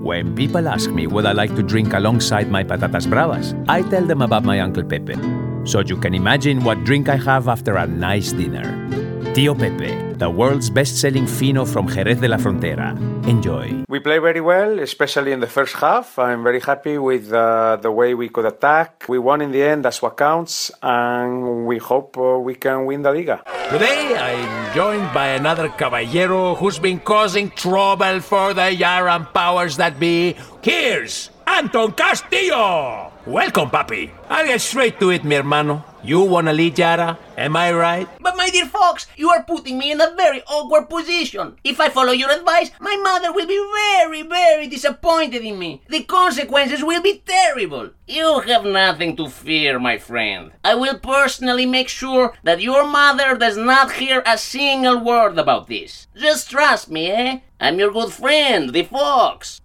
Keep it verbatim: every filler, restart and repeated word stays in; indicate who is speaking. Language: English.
Speaker 1: When people ask me what I like to drink alongside my patatas bravas, I tell them about my Uncle Pepe. So you can imagine what drink I have after a nice dinner. Tío Pepe, the world's best-selling fino from Jerez de la Frontera. Enjoy.
Speaker 2: We play very well, especially in the first half. I'm very happy with uh, the way we could attack. We won in the end, that's what counts, and we hope uh, we can win the Liga.
Speaker 3: Today, I'm joined by another caballero who's been causing trouble for the Yaran powers that be. Here's Anton Castillo! Welcome, papi. I'll get straight to it, mi hermano. You wanna lead Yara? Am I right?
Speaker 4: But my dear Fox, you are putting me in a very awkward position. If I follow your advice, my mother will be very, very disappointed in me. The consequences will be terrible. You have nothing to fear, my friend. I will personally make sure that your mother does not hear a single word about this. Just trust me, eh? I'm your good friend, the Fox.